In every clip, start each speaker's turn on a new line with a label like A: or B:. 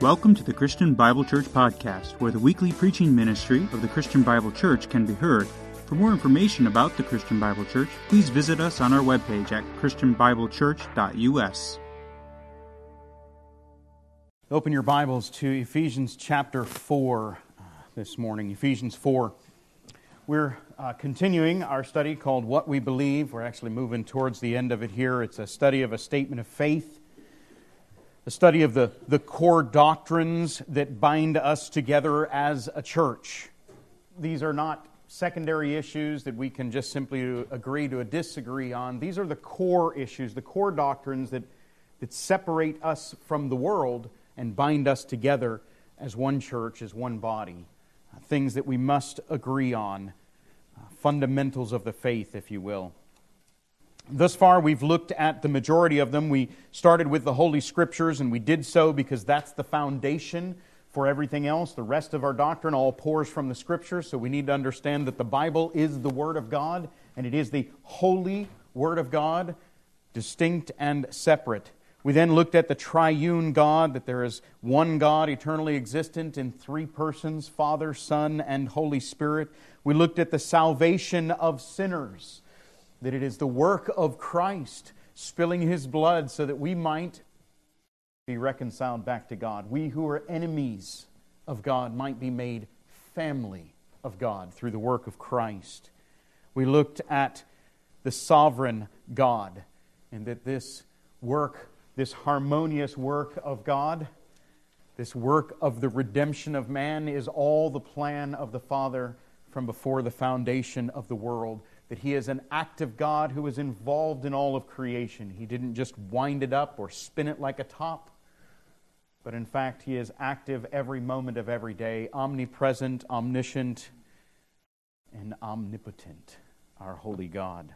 A: Welcome to the Christian Bible Church Podcast, where the weekly preaching ministry of the Christian Bible Church can be heard. For more information about the Christian Bible Church, please visit us on our webpage at christianbiblechurch.us.
B: Open your Bibles to Ephesians chapter 4 this morning. Ephesians 4. We're continuing our study called What We Believe. We're actually moving towards the end of it here. It's a study of a statement of faith, a study of the core doctrines that bind us together as a church. These are not secondary issues that we can just simply agree to disagree on. These are the core issues, the core doctrines that separate us from the world and bind us together as one church, as one body. Things that we must agree on, fundamentals of the faith, if you will. Thus far, we've looked at the majority of them. We started with the Holy Scriptures, and we did so because that's the foundation for everything else. The rest of our doctrine all pours from the Scriptures, so we need to understand that the Bible is the Word of God, and it is the holy Word of God, distinct and separate. We then looked at the triune God, that there is one God eternally existent in three persons, Father, Son, and Holy Spirit. We looked at the salvation of sinners, that it is the work of Christ spilling His blood so that we might be reconciled back to God. We who are enemies of God might be made family of God through the work of Christ. We looked at the sovereign God, and that this work, this harmonious work of God, this work of the redemption of man, is all the plan of the Father from before the foundation of the world. That He is an active God who is involved in all of creation. He didn't just wind it up or spin it like a top, but in fact He is active every moment of every day, omnipresent, omniscient, and omnipotent, our holy God,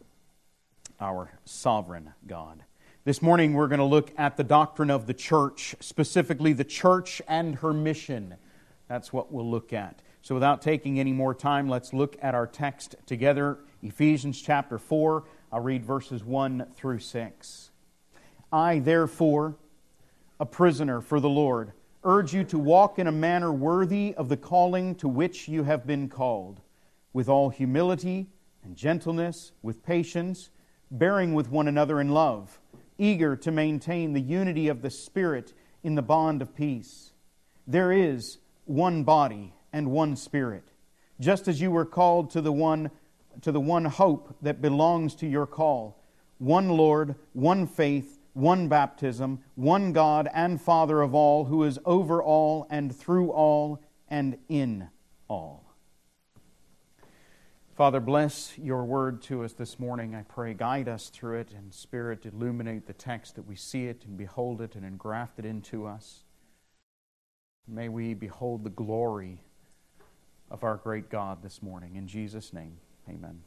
B: our sovereign God. This morning we're going to look at the doctrine of the church, specifically the church and her mission. That's what we'll look at. So without taking any more time, let's look at our text together. Ephesians chapter 4, I'll read verses 1 through 6. I, therefore, a prisoner for the Lord, urge you to walk in a manner worthy of the calling to which you have been called, with all humility and gentleness, with patience, bearing with one another in love, eager to maintain the unity of the Spirit in the bond of peace. There is one body and one Spirit, just as you were called to the one hope that belongs to your call, one Lord, one faith, one baptism, one God and Father of all, who is over all and through all and in all. Father, bless your word to us this morning. I pray, guide us through it, and Spirit, illuminate the text that we see it and behold it and engraft it into us. May we behold the glory of our great God this morning. In Jesus' name, amen.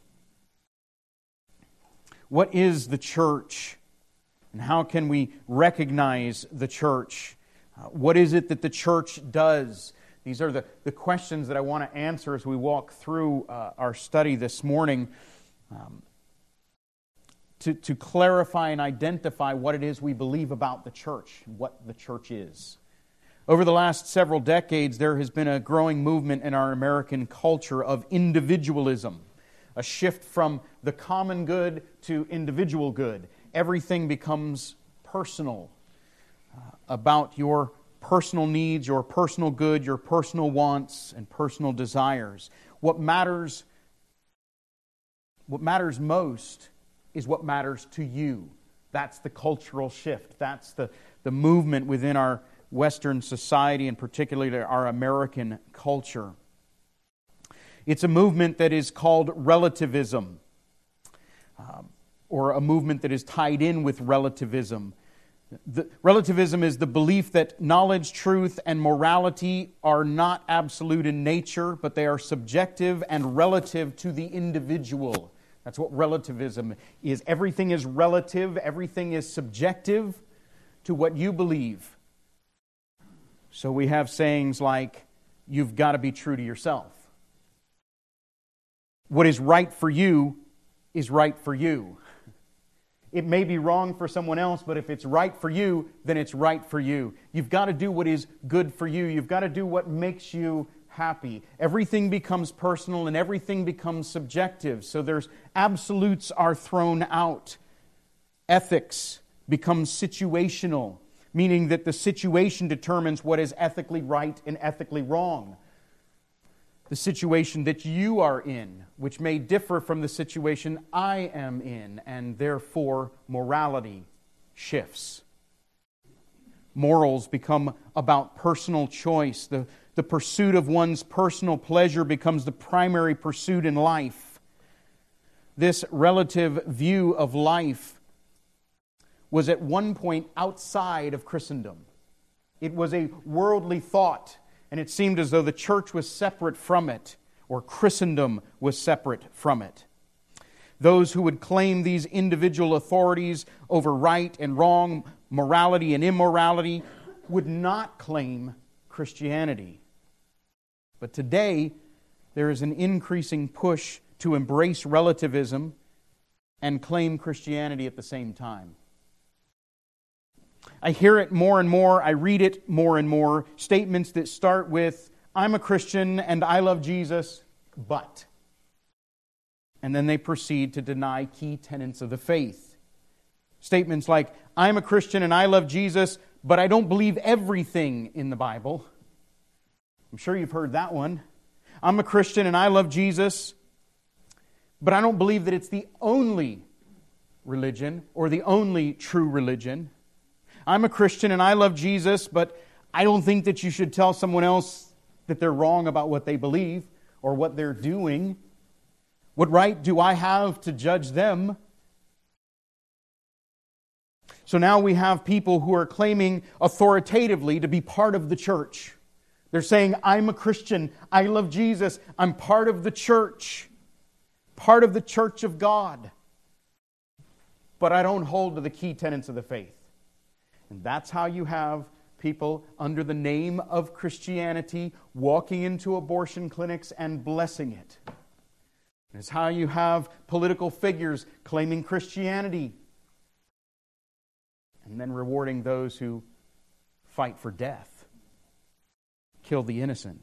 B: What is the church? And how can we recognize the church? What is it that the church does? These are the questions that I want to answer as we walk through our study this morning, to clarify and identify what it is we believe about the church, what the church is. Over the last several decades, there has been a growing movement in our American culture of individualism, a shift from the common good to individual good. Everything becomes personal, about your personal needs, your personal good, your personal wants, and personal desires. What matters most is what matters to you. That's the cultural shift. That's the movement within our Western society, and particularly our American culture. It's a movement that is called relativism, or a movement that is tied in with relativism. Relativism is the belief that knowledge, truth, and morality are not absolute in nature, but they are subjective and relative to the individual. That's what relativism is. Everything is relative, everything is subjective to what you believe. So we have sayings like, you've got to be true to yourself. What is right for you is right for you. It may be wrong for someone else, but if it's right for you, then it's right for you. You've got to do what is good for you. You've got to do what makes you happy. Everything becomes personal and everything becomes subjective. So there's absolutes are thrown out. Ethics becomes situational, meaning that the situation determines what is ethically right and ethically wrong. The situation that you are in, which may differ from the situation I am in, and therefore morality shifts. Morals become about personal choice. The pursuit of one's personal pleasure becomes the primary pursuit in life. This relative view of life was at one point outside of Christendom. It was a worldly thought, and it seemed as though the church was separate from it, or Christendom was separate from it. Those who would claim these individual authorities over right and wrong, morality and immorality, would not claim Christianity. But today, there is an increasing push to embrace relativism and claim Christianity at the same time. I hear it more and more, I read it more and more, statements that start with, I'm a Christian and I love Jesus, but. And then they proceed to deny key tenets of the faith. Statements like, I'm a Christian and I love Jesus, but I don't believe everything in the Bible. I'm sure you've heard that one. I'm a Christian and I love Jesus, but I don't believe that it's the only religion or the only true religion. I'm a Christian and I love Jesus, but I don't think that you should tell someone else that they're wrong about what they believe or what they're doing. What right do I have to judge them? So now we have people who are claiming authoritatively to be part of the church. They're saying, I'm a Christian, I love Jesus, I'm part of the church of God. But I don't hold to the key tenets of the faith. And that's how you have people under the name of Christianity walking into abortion clinics and blessing it. It's how you have political figures claiming Christianity and then rewarding those who fight for death, kill the innocent.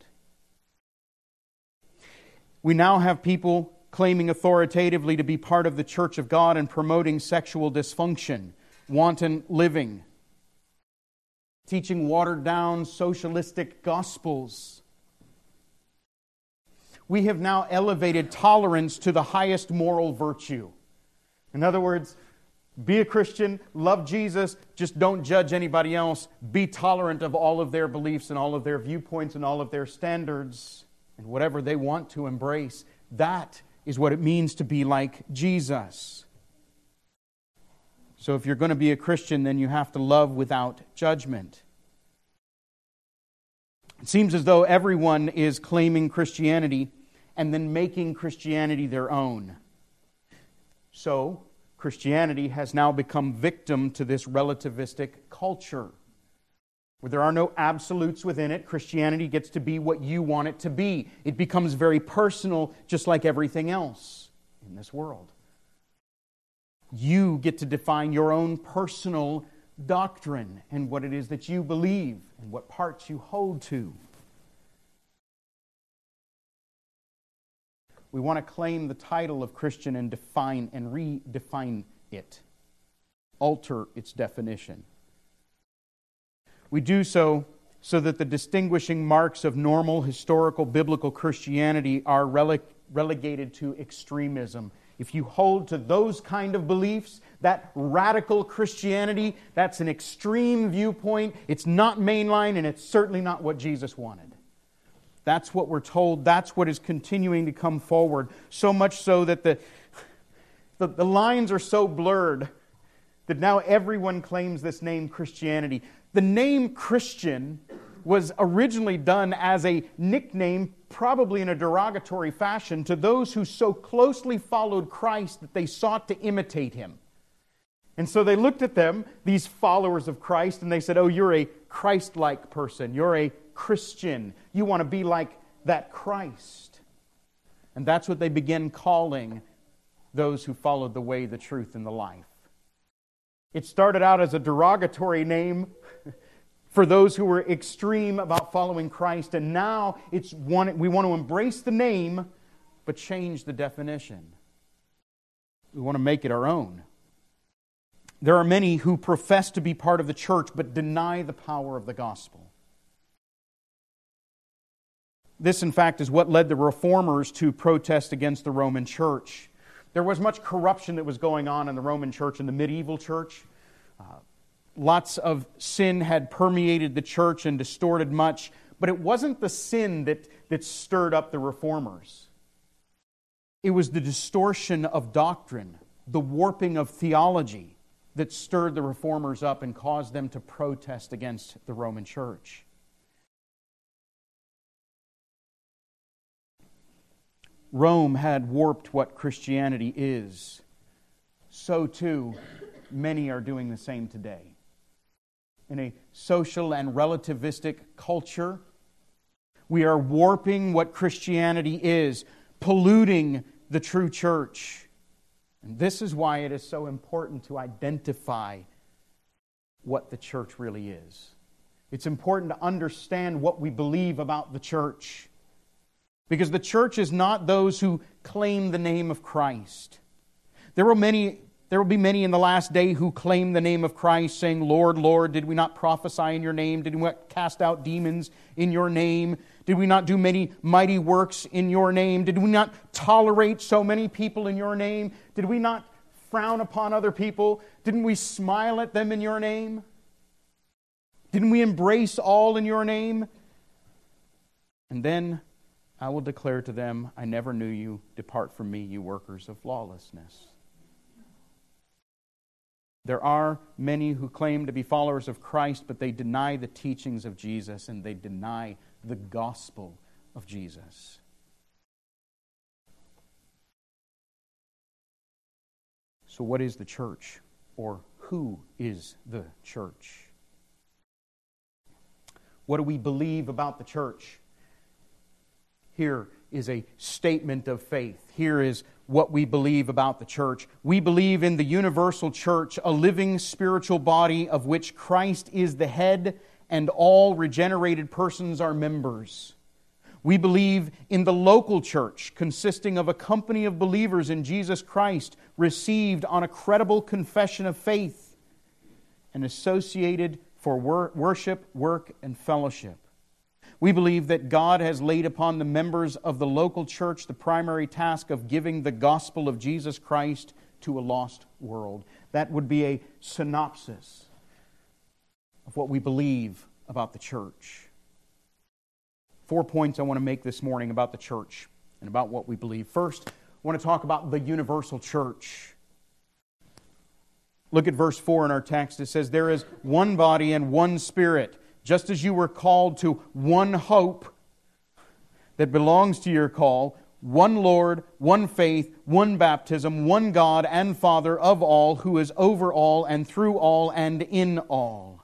B: We now have people claiming authoritatively to be part of the church of God and promoting sexual dysfunction, wanton living, teaching watered-down socialistic gospels. We have now elevated tolerance to the highest moral virtue. In other words, be a Christian, love Jesus, just don't judge anybody else. Be tolerant of all of their beliefs and all of their viewpoints and all of their standards and whatever they want to embrace. That is what it means to be like Jesus. So if you're going to be a Christian, then you have to love without judgment. It seems as though everyone is claiming Christianity and then making Christianity their own. So, Christianity has now become victim to this relativistic culture. Where there are no absolutes within it, Christianity gets to be what you want it to be. It becomes very personal, just like everything else in this world. You get to define your own personal doctrine and what it is that you believe and what parts you hold to. We want to claim the title of Christian and define and redefine it, alter its definition. We do so that the distinguishing marks of normal, historical, biblical Christianity are relegated to extremism. If you hold to those kind of beliefs, that radical Christianity, that's an extreme viewpoint. It's not mainline, and it's certainly not what Jesus wanted. That's what we're told. That's what is continuing to come forward. So much so that the lines are so blurred that now everyone claims this name Christianity. The name Christian was originally done as a nickname, probably in a derogatory fashion, to those who so closely followed Christ that they sought to imitate Him. And so they looked at them, these followers of Christ, and they said, oh, you're a Christ-like person. You're a Christian. You want to be like that Christ. And that's what they began calling those who followed the way, the truth, and the life. It started out as a derogatory name for those who were extreme about following Christ, and now we want to embrace the name, but change the definition. We want to make it our own. There are many who profess to be part of the church, but deny the power of the gospel. This, in fact, is what led the Reformers to protest against the Roman Church. There was much corruption that was going on in the Roman Church, in the medieval church. Lots of sin had permeated the church and distorted much, but it wasn't the sin that stirred up the Reformers. It was the distortion of doctrine, the warping of theology that stirred the Reformers up and caused them to protest against the Roman Church. Rome had warped what Christianity is. So too, many are doing the same today. In a social and relativistic culture, we are warping what Christianity is, polluting the true church. And this is why it is so important to identify what the church really is. It's important to understand what we believe about the church. Because the church is not those who claim the name of Christ. There will be many in the last day who claim the name of Christ, saying, Lord, Lord, did we not prophesy in your name? Did we not cast out demons in your name? Did we not do many mighty works in your name? Did we not tolerate so many people in your name? Did we not frown upon other people? Didn't we smile at them in your name? Didn't we embrace all in your name? And then I will declare to them, I never knew you. Depart from me, you workers of lawlessness. There are many who claim to be followers of Christ, but they deny the teachings of Jesus and they deny the gospel of Jesus. So what is the church? Or who is the church? What do we believe about the church? Here is a statement of faith. Here is what we believe about the church. We believe in the universal church, a living spiritual body of which Christ is the head and all regenerated persons are members. We believe in the local church, consisting of a company of believers in Jesus Christ, received on a credible confession of faith and associated for worship, work, and fellowship. We believe that God has laid upon the members of the local church the primary task of giving the gospel of Jesus Christ to a lost world. That would be a synopsis of what we believe about the church. 4 points I want to make this morning about the church and about what we believe. First, I want to talk about the universal church. Look at verse 4 in our text. It says, there is one body and one Spirit, just as you were called to one hope that belongs to your call, one Lord, one faith, one baptism, one God and Father of all, who is over all and through all and in all.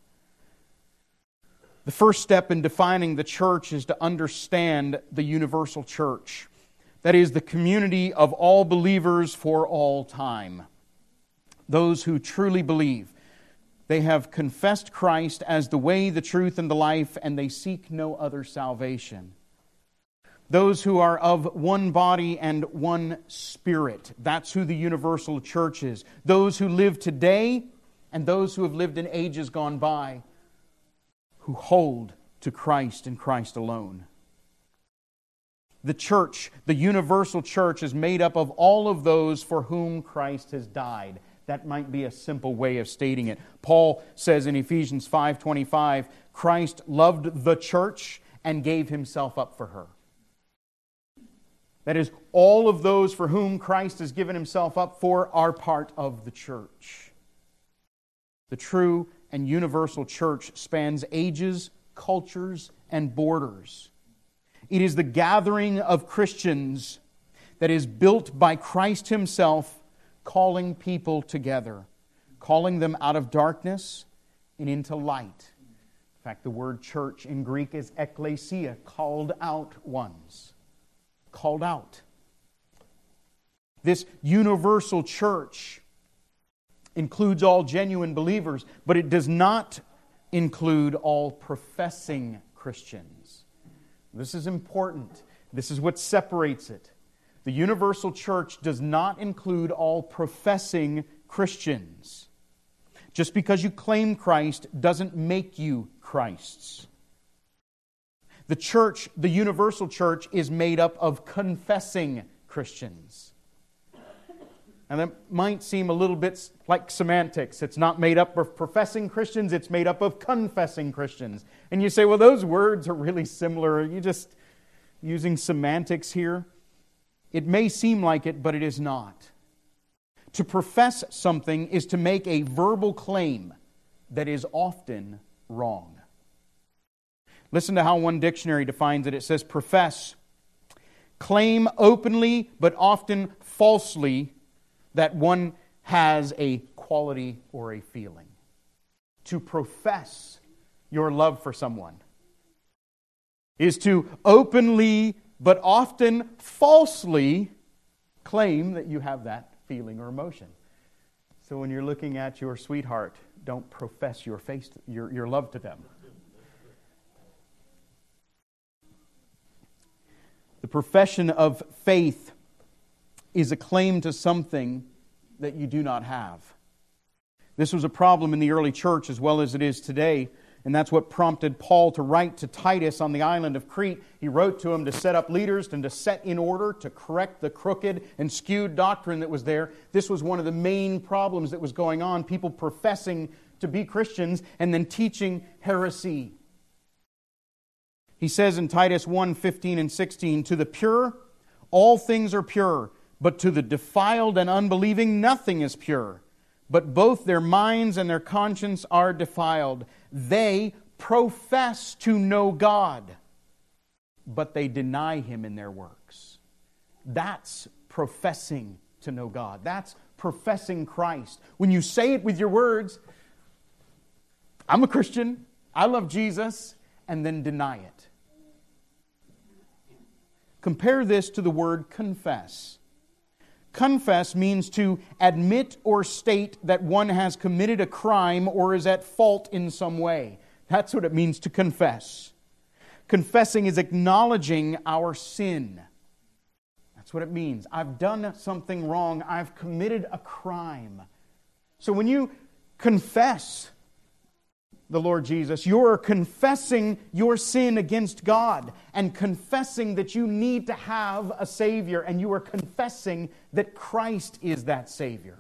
B: The first step in defining the church is to understand the universal church. That is, the community of all believers for all time. Those who truly believe. They have confessed Christ as the way, the truth, and the life, and they seek no other salvation. Those who are of one body and one Spirit. That's who the universal church is. Those who live today and those who have lived in ages gone by, who hold to Christ and Christ alone. The church, the universal church, is made up of all of those for whom Christ has died. That might be a simple way of stating it. Paul says in Ephesians 5:25, Christ loved the church and gave himself up for her. That is, all of those for whom Christ has given himself up for are part of the church. The true and universal church spans ages, cultures, and borders. It is the gathering of Christians that is built by Christ himself, calling people together, calling them out of darkness and into light. In fact, the word church in Greek is ekklesia, called out ones. Called out. This universal church includes all genuine believers, but it does not include all professing Christians. This is important. This is what separates it. The universal church does not include all professing Christians. Just because you claim Christ doesn't make you Christ's. The church, the universal church, is made up of confessing Christians. And that might seem a little bit like semantics. It's not made up of professing Christians, it's made up of confessing Christians. And you say, well, those words are really similar. Are you just using semantics here? It may seem like it, but it is not. To profess something is to make a verbal claim that is often wrong. Listen to how one dictionary defines it. It says, profess, claim openly but often falsely that one has a quality or a feeling. To profess your love for someone is to openly but often falsely claim that you have that feeling or emotion. So when you're looking at your sweetheart, don't profess your love to them. The profession of faith is a claim to something that you do not have. This was a problem in the early church as well as it is today, and that's what prompted Paul to write to Titus on the island of Crete. He wrote to him to set up leaders and to set in order, to correct the crooked and skewed doctrine that was there. This was one of the main problems that was going on, people professing to be Christians and then teaching heresy. He says in Titus 1:15 and 16, to the pure, all things are pure, but to the defiled and unbelieving, nothing is pure. But both their minds and their conscience are defiled. They profess to know God, but they deny Him in their works. That's professing to know God. That's professing Christ. When you say it with your words, I'm a Christian, I love Jesus, and then deny it. Compare this to the word confess. Confess means to admit or state that one has committed a crime or is at fault in some way. That's what it means to confess. Confessing is acknowledging our sin. That's what it means. I've done something wrong. I've committed a crime. So when you confess the Lord Jesus, you're confessing your sin against God and confessing that you need to have a Savior, and you are confessing that Christ is that Savior.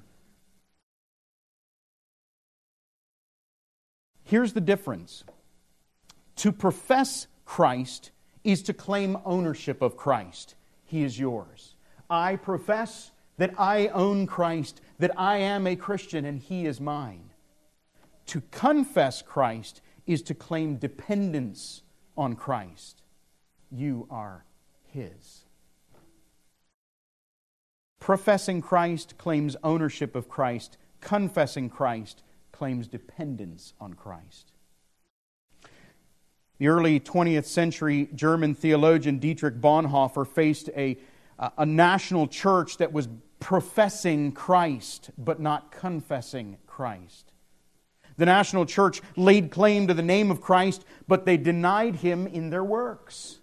B: Here's the difference. To profess Christ is to claim ownership of Christ. He is yours. I profess that I own Christ, that I am a Christian, and He is mine. To confess Christ is to claim dependence on Christ. You are His. Professing Christ claims ownership of Christ. Confessing Christ claims dependence on Christ. The early 20th century German theologian Dietrich Bonhoeffer faced a national church that was professing Christ but not confessing Christ. The national church laid claim to the name of Christ, but they denied Him in their works.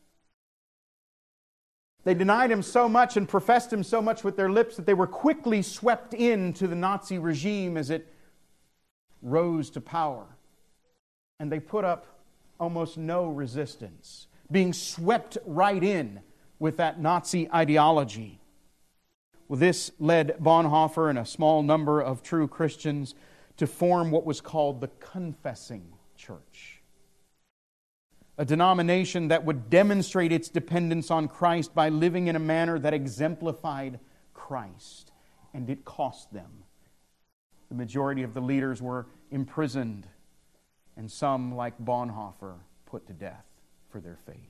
B: They denied Him so much and professed Him so much with their lips that they were quickly swept into the Nazi regime as it rose to power. And they put up almost no resistance, being swept right in with that Nazi ideology. Well, this led Bonhoeffer and a small number of true Christians to form what was called the Confessing Church, a denomination that would demonstrate its dependence on Christ by living in a manner that exemplified Christ, and it cost them. The majority of the leaders were imprisoned, and some, like Bonhoeffer, put to death for their faith.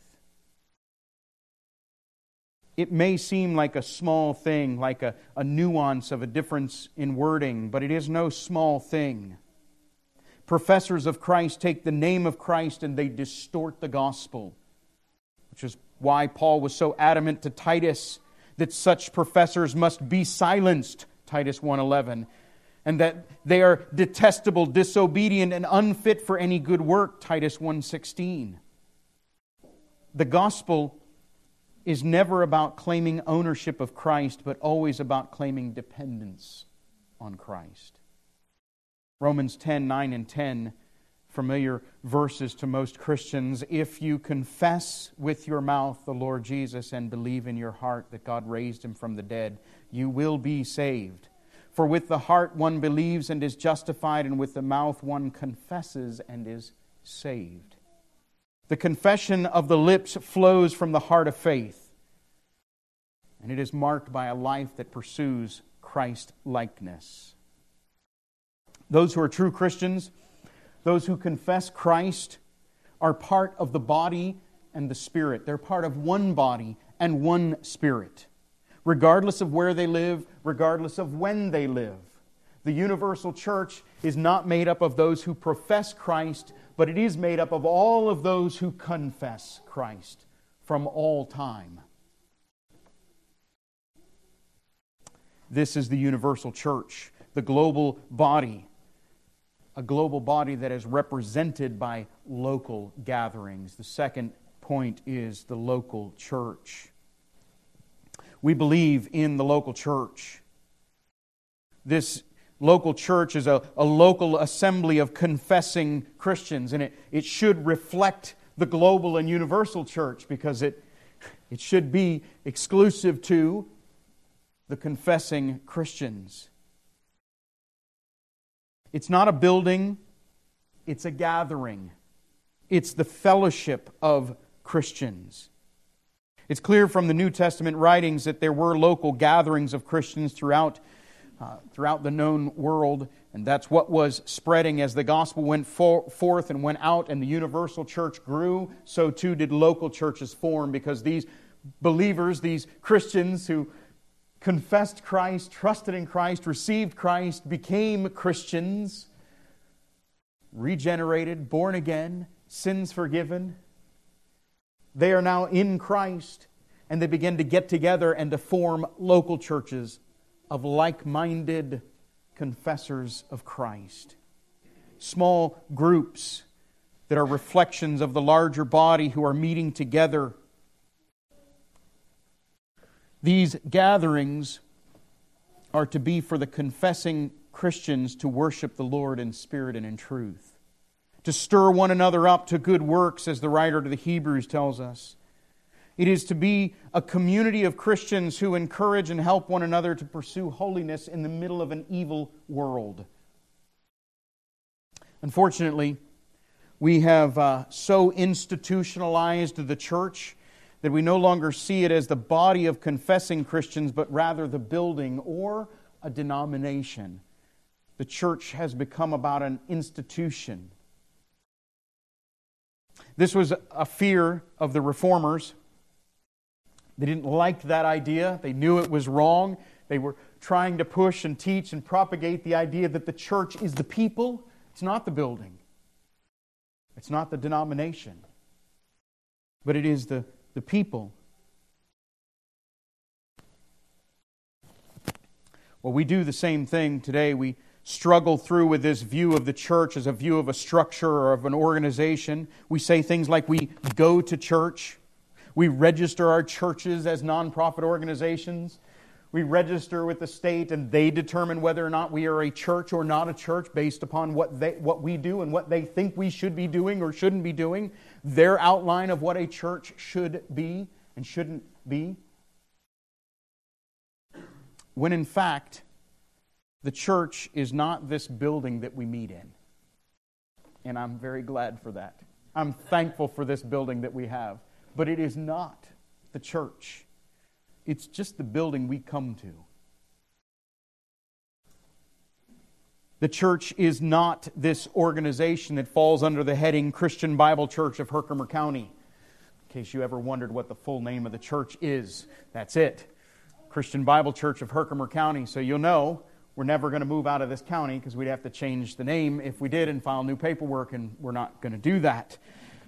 B: It may seem like a small thing, like a nuance of a difference in wording, but it is no small thing. Professors of Christ take the name of Christ and they distort the gospel, which is why Paul was so adamant to Titus that such professors must be silenced, Titus 1:11. and that they are detestable, disobedient, and unfit for any good work, Titus 1:16. The gospel is never about claiming ownership of Christ, but always about claiming dependence on Christ. Romans 10:9 and 10, familiar verses to most Christians. If you confess with your mouth the Lord Jesus and believe in your heart that God raised Him from the dead, you will be saved. For with the heart one believes and is justified, and with the mouth one confesses and is saved. The confession of the lips flows from the heart of faith, and it is marked by a life that pursues Christ-likeness. Those who are true Christians, those who confess Christ, are part of the body and the Spirit. They're part of one body and one Spirit, regardless of where they live, regardless of when they live. The universal church is not made up of those who profess Christ, but it is made up of all of those who confess Christ from all time. This is the universal church, the global body, a global body that is represented by local gatherings. The second point is the local church. We believe in the local church. This local church is a local assembly of confessing Christians, and it should reflect the global and universal church because it should be exclusive to the confessing Christians. It's not a building, it's a gathering. It's the fellowship of Christians. It's clear from the New Testament writings that there were local gatherings of Christians throughout the known world, and that's what was spreading as the gospel went forth and went out and the universal church grew. So too did local churches form, because these believers, these Christians who confessed Christ, trusted in Christ, received Christ, became Christians, regenerated, born again, sins forgiven. They are now in Christ, and they begin to get together and to form local churches of like-minded confessors of Christ. Small groups that are reflections of the larger body who are meeting together. These gatherings are to be for the confessing Christians to worship the Lord in spirit and in truth, to stir one another up to good works, as the writer to the Hebrews tells us. It is to be a community of Christians who encourage and help one another to pursue holiness in the middle of an evil world. Unfortunately, we have so institutionalized the church that we no longer see it as the body of confessing Christians, but rather the building or a denomination. The church has become about an institution. This was a fear of the reformers. They didn't like that idea. They knew it was wrong. They were trying to push and teach and propagate the idea that the church is the people. It's not the building. It's not the denomination. But it is the people. Well, we do the same thing today. We struggle through with this view of the church as a view of a structure or of an organization. We say things like we go to church. We register our churches as nonprofit organizations. We register with the state, and they determine whether or not we are a church or not a church based upon what we do and what they think we should be doing or shouldn't be doing. Their outline of what a church should be and shouldn't be. When in fact, the church is not this building that we meet in. And I'm very glad for that. I'm thankful for this building that we have. But it is not the church. It's just the building we come to. The church is not this organization that falls under the heading Christian Bible Church of Herkimer County. In case you ever wondered what the full name of the church is, that's it. Christian Bible Church of Herkimer County. So you'll know we're never going to move out of this county because we'd have to change the name if we did and file new paperwork, and we're not going to do that.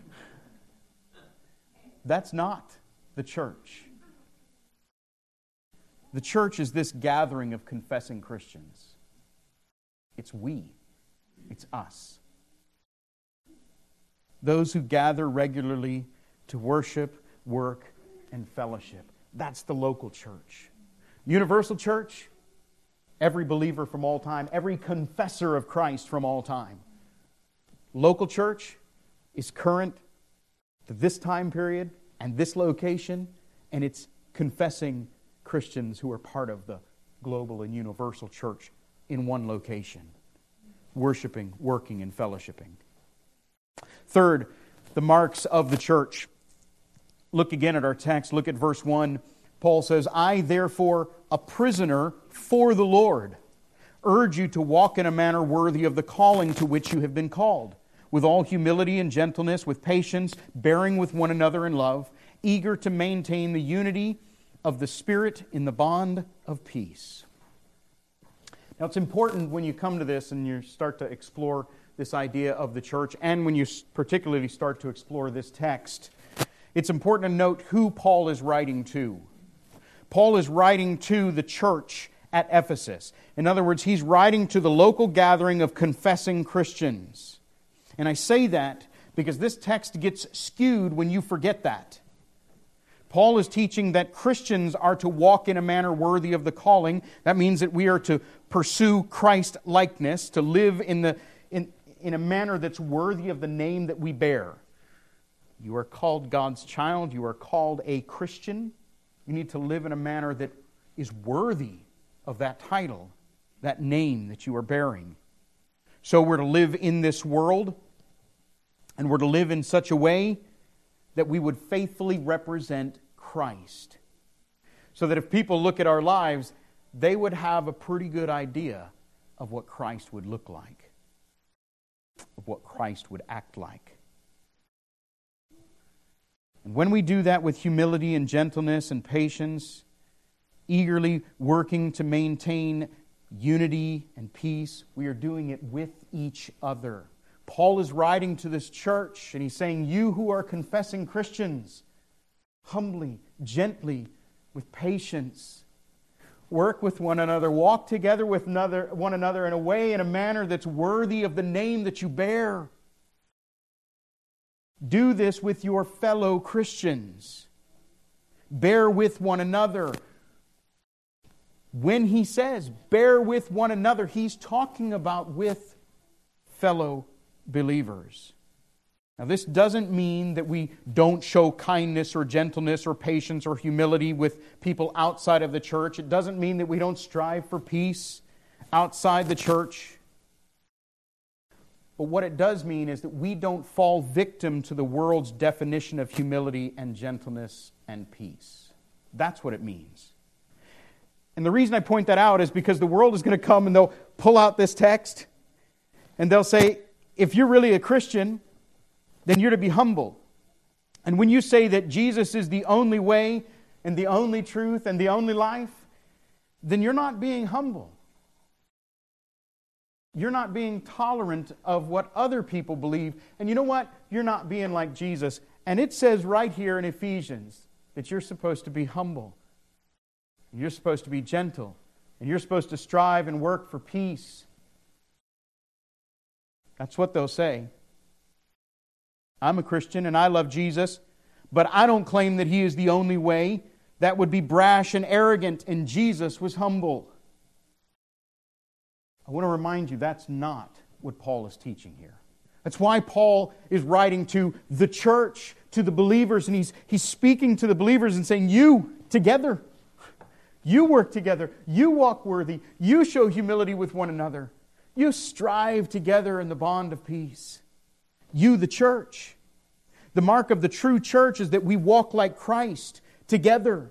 B: That's not the church. The church is this gathering of confessing Christians. It's we. It's us. Those who gather regularly to worship, work, and fellowship. That's the local church. Universal church, every believer from all time, every confessor of Christ from all time. Local church is current to this time period and this location, and it's confessing Christians who are part of the global and universal church in one location, worshiping, working, and fellowshipping. Third, the marks of the church. Look again at our text. Look at verse 1. Paul says, I, therefore, a prisoner for the Lord, urge you to walk in a manner worthy of the calling to which you have been called, with all humility and gentleness, with patience, bearing with one another in love, eager to maintain the unity of the Spirit in the bond of peace. Now, it's important when you come to this and you start to explore this idea of the church, and when you particularly start to explore this text, it's important to note who Paul is writing to. Paul is writing to the church at Ephesus. In other words, he's writing to the local gathering of confessing Christians. And I say that because this text gets skewed when you forget that. Paul is teaching that Christians are to walk in a manner worthy of the calling. That means that we are to pursue Christ-likeness, to live in a manner that's worthy of the name that we bear. You are called God's child. You are called a Christian. You need to live in a manner that is worthy of that title, that name that you are bearing. So we're to live in this world, and we're to live in such a way that we would faithfully represent Christ. So that if people look at our lives, they would have a pretty good idea of what Christ would look like, of what Christ would act like. And when we do that with humility and gentleness and patience, eagerly working to maintain unity and peace, we are doing it with each other. Paul is writing to this church, and he's saying, you who are confessing Christians, humbly, gently, with patience, work with one another, walk together with one another in a way, in a manner that's worthy of the name that you bear. Do this with your fellow Christians. Bear with one another. When he says, bear with one another, he's talking about with fellow believers. Now, this doesn't mean that we don't show kindness or gentleness or patience or humility with people outside of the church. It doesn't mean that we don't strive for peace outside the church. But what it does mean is that we don't fall victim to the world's definition of humility and gentleness and peace. That's what it means. And the reason I point that out is because the world is going to come and they'll pull out this text and they'll say, if you're really a Christian, then you're to be humble. And when you say that Jesus is the only way and the only truth and the only life, then you're not being humble. You're not being tolerant of what other people believe. And you know what? You're not being like Jesus. And it says right here in Ephesians that you're supposed to be humble. And you're supposed to be gentle. And you're supposed to strive and work for peace. That's what they'll say. I'm a Christian and I love Jesus, but I don't claim that He is the only way. That would be brash and arrogant, and Jesus was humble. I want to remind you that's not what Paul is teaching here. That's why Paul is writing to the church, to the believers, and he's speaking to the believers and saying, you together, you work together, you walk worthy, you show humility with one another, you strive together in the bond of peace. You, the church. The mark of the true church is that we walk like Christ together.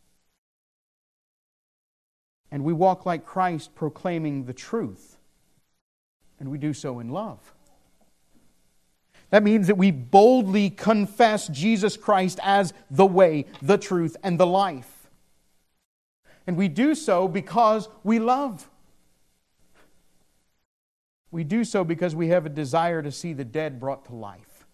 B: And we walk like Christ proclaiming the truth. And we do so in love. That means that we boldly confess Jesus Christ as the way, the truth, and the life. And we do so because we love. We do so because we have a desire to see the dead brought to life.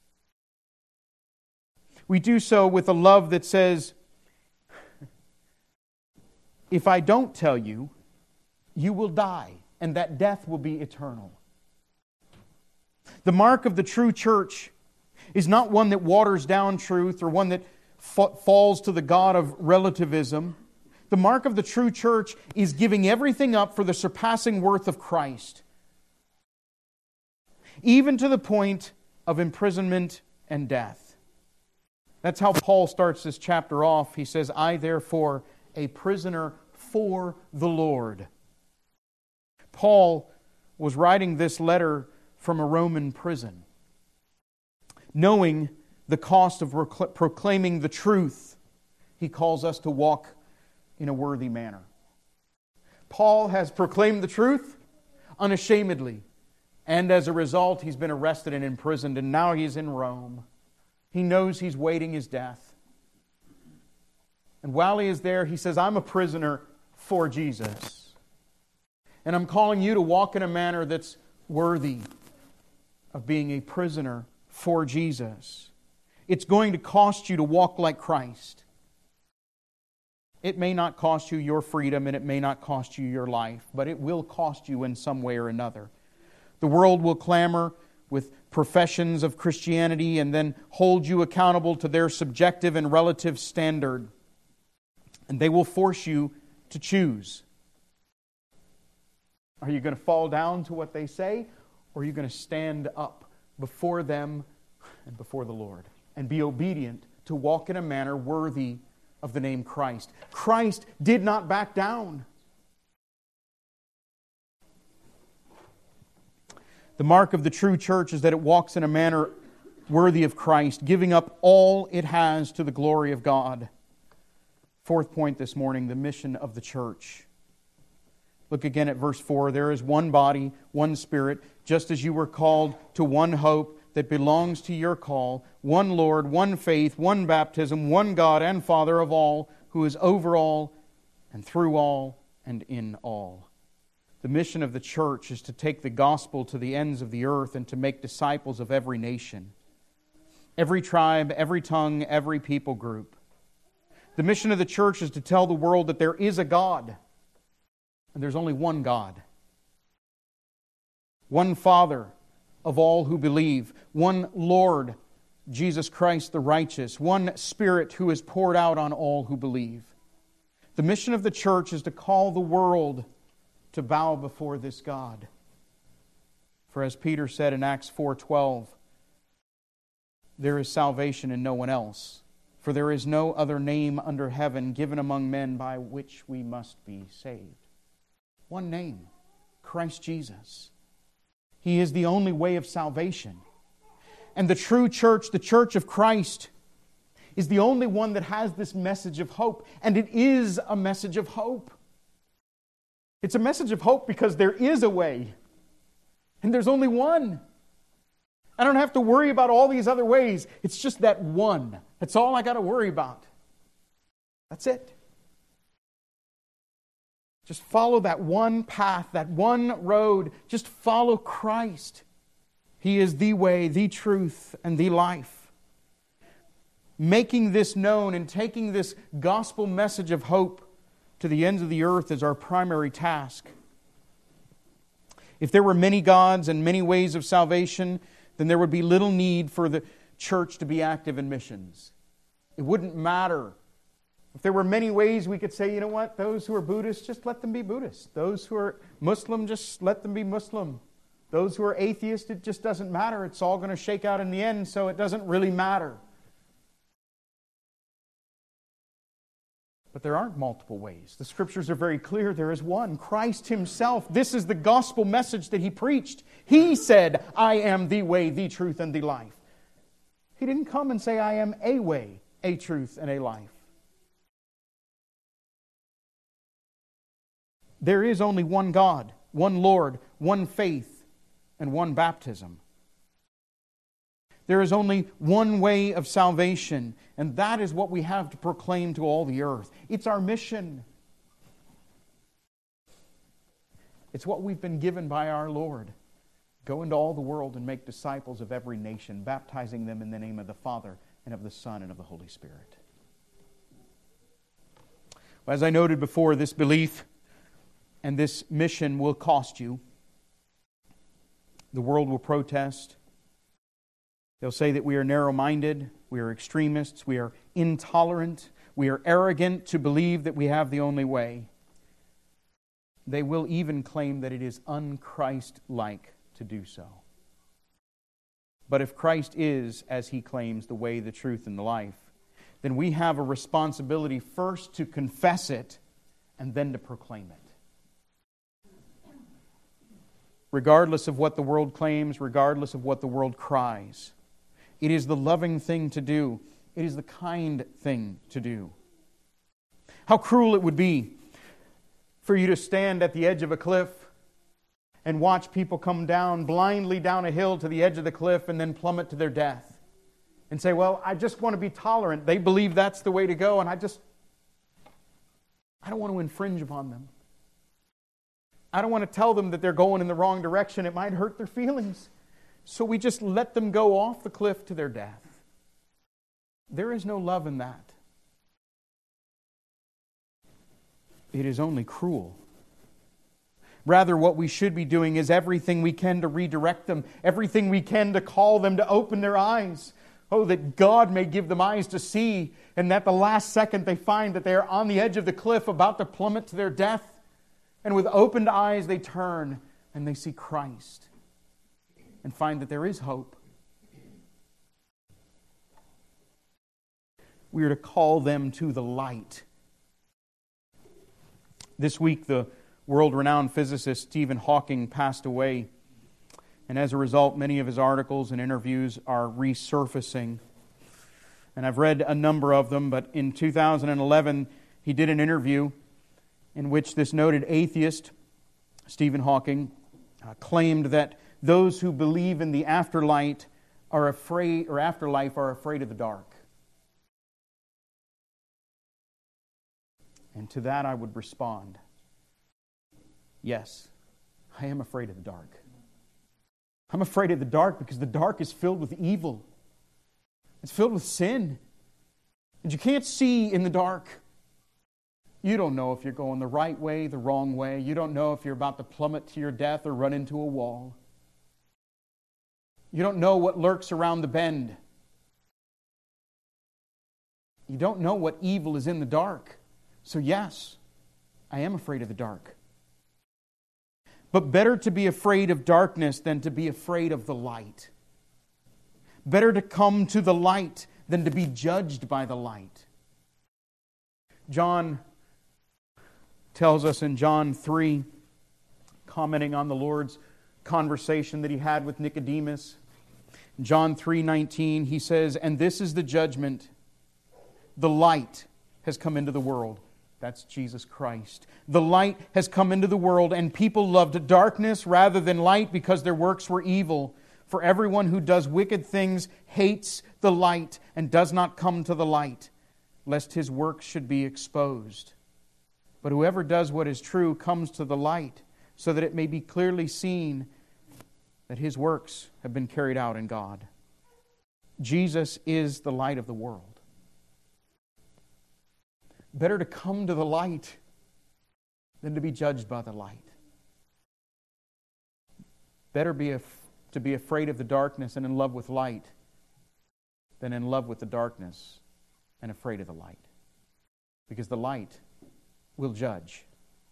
B: We do so with a love that says, if I don't tell you, you will die. and that death will be eternal. The mark of the true church is not one that waters down truth or one that falls to the god of relativism. The mark of the true church is giving everything up for the surpassing worth of Christ, even to the point of imprisonment and death. That's how Paul starts this chapter off. He says, I therefore, a prisoner for the Lord. Paul was writing this letter from a Roman prison, knowing the cost of proclaiming the truth. He calls us to walk in a worthy manner. Paul has proclaimed the truth unashamedly, and as a result, he's been arrested and imprisoned, and now he's in Rome. He knows he's waiting his death. And while he is there, he says, I'm a prisoner for Jesus. And I'm calling you to walk in a manner that's worthy of being a prisoner for Jesus. It's going to cost you to walk like Christ. It may not cost you your freedom and it may not cost you your life, but it will cost you in some way or another. The world will clamor with professions of Christianity and then hold you accountable to their subjective and relative standard. And they will force you to choose. Are you going to fall down to what they say, or are you going to stand up before them and before the Lord and be obedient to walk in a manner worthy of the name Christ? Christ did not back down. The mark of the true church is that it walks in a manner worthy of Christ, giving up all it has to the glory of God. Fourth point this morning, the mission of the church. Look again at verse 4. There is one body, one Spirit, just as you were called to one hope that belongs to your call, one Lord, one faith, one baptism, one God and Father of all, who is over all and through all and in all. The mission of the church is to take the gospel to the ends of the earth and to make disciples of every nation, every tribe, every tongue, every people group. The mission of the church is to tell the world that there is a God, and there's only one God. One Father of all who believe. One Lord, Jesus Christ the righteous. One Spirit who is poured out on all who believe. The mission of the church is to call the world to bow before this God. For as Peter said in Acts 4:12, there is salvation in no one else. For there is no other name under heaven given among men by which we must be saved. One name, Christ Jesus. He is the only way of salvation. And the true church, the church of Christ, is the only one that has this message of hope. And it is a message of hope. It's a message of hope because there is a way. And there's only one. I don't have to worry about all these other ways. It's just that one. That's all I got to worry about. That's it. Just follow that one path, that one road. Just follow Christ. He is the way, the truth, and the life. Making this known and taking this gospel message of hope to the ends of the earth is our primary task. If there were many gods and many ways of salvation, then there would be little need for the church to be active in missions. It wouldn't matter. If there were many ways we could say, you know what, those who are Buddhist, just let them be Buddhist. Those who are Muslim, just let them be Muslim. Those who are atheist, it just doesn't matter. It's all going to shake out in the end, so it doesn't really matter. But there aren't multiple ways. The Scriptures are very clear. There is one, Christ Himself. This is the gospel message that He preached. He said, I am the way, the truth, and the life. He didn't come and say, I am a way, a truth, and a life. There is only one God, one Lord, one faith, and one baptism. There is only one way of salvation, and that is what we have to proclaim to all the earth. It's our mission. It's what we've been given by our Lord. Go into all the world and make disciples of every nation, baptizing them in the name of the Father and of the Son and of the Holy Spirit. As I noted before, this belief And this mission will cost you. The world will protest. They'll say that we are narrow-minded, we are extremists, we are intolerant, we are arrogant to believe that we have the only way. They will even claim that it is un-Christ-like to do so. But if Christ is, as He claims, the way, the truth, and the life, then we have a responsibility first to confess it and then to proclaim it. Regardless of what the world claims, regardless of what the world cries, it is the loving thing to do. It is the kind thing to do. How cruel it would be for you to stand at the edge of a cliff and watch people come down blindly down a hill to the edge of the cliff and then plummet to their death. And say, well, I just want to be tolerant. They believe that's the way to go, and I don't want to infringe upon them. I don't want to tell them that they're going in the wrong direction. It might hurt their feelings. So we just let them go off the cliff to their death. There is no love in that. It is only cruel. Rather, what we should be doing is everything we can to redirect them, everything we can to call them to open their eyes. Oh, that God may give them eyes to see, and that the last second they find that they are on the edge of the cliff about to plummet to their death. And with opened eyes they turn and they see Christ and find that there is hope. We are to call them to the light. This week the world-renowned physicist Stephen Hawking passed away. And as a result, many of his articles and interviews are resurfacing. And I've read a number of them, but in 2011 he did an interview in which this noted atheist, Stephen Hawking, claimed that those who believe in the afterlife are afraid of the dark. And to that I would respond, yes, I am afraid of the dark. I'm afraid of the dark because the dark is filled with evil. It's filled with sin. And you can't see in the dark. You don't know if you're going the right way, the wrong way. You don't know if you're about to plummet to your death or run into a wall. You don't know what lurks around the bend. You don't know what evil is in the dark. So yes, I am afraid of the dark. But better to be afraid of darkness than to be afraid of the light. Better to come to the light than to be judged by the light. John tells us in John 3, commenting on the Lord's conversation that He had with Nicodemus. In John 3:19, He says, "And this is the judgment. The light has come into the world." That's Jesus Christ. "The light has come into the world, and people loved darkness rather than light because their works were evil. For everyone who does wicked things hates the light and does not come to the light, lest his works should be exposed. But whoever does what is true comes to the light, so that it may be clearly seen that his works have been carried out in God." Jesus is the light of the world. Better to come to the light than to be judged by the light. Better to be afraid of the darkness and in love with light than in love with the darkness and afraid of the light. Because the light will judge.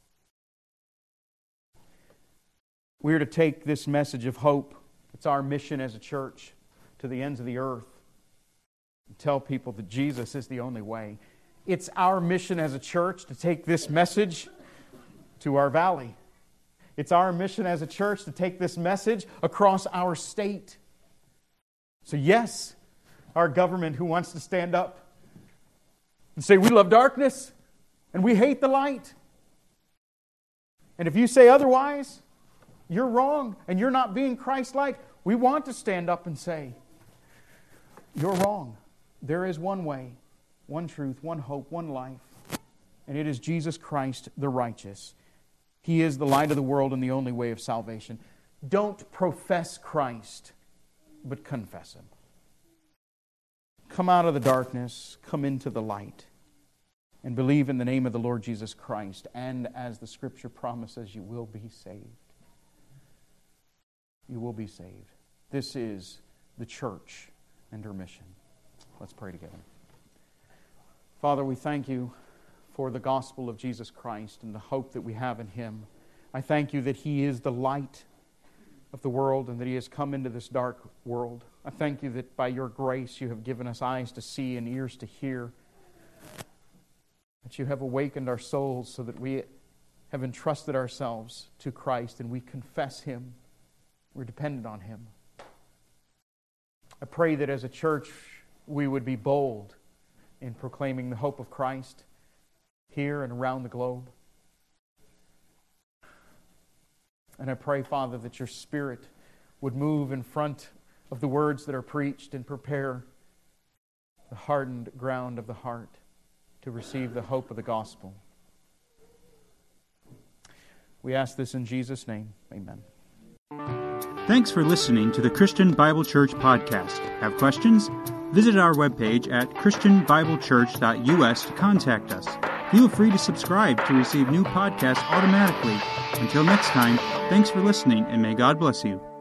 B: We are to take this message of hope. It's our mission as a church to the ends of the earth and tell people that Jesus is the only way. It's our mission as a church to take this message to our valley. It's our mission as a church to take this message across our state. So yes, our government who wants to stand up and say we love darkness and we hate the light. And if you say otherwise, you're wrong and you're not being Christ-like. We want to stand up and say, you're wrong. There is one way, one truth, one hope, one life, and it is Jesus Christ the righteous. He is the light of the world and the only way of salvation. Don't profess Christ, but confess Him. Come out of the darkness, come into the light. and believe in the name of the Lord Jesus Christ, and as the Scripture promises, you will be saved. You will be saved. This is the church and her mission. Let's pray together. Father, we thank you for the gospel of Jesus Christ and the hope that we have in Him. I thank you that He is the light of the world and that He has come into this dark world. I thank you that by your grace you have given us eyes to see and ears to hear, that you have awakened our souls so that we have entrusted ourselves to Christ and we confess Him. We're dependent on Him. I pray that as a church we would be bold in proclaiming the hope of Christ here and around the globe. And I pray, Father, that your Spirit would move in front of the words that are preached and prepare the hardened ground of the heart to receive the hope of the gospel. We ask this in Jesus' name. Amen.
A: Thanks for listening to the Christian Bible Church podcast. Have questions? Visit our webpage at christianbiblechurch.us to contact us. Feel free to subscribe to receive new podcasts automatically. Until next time, thanks for listening, and may God bless you.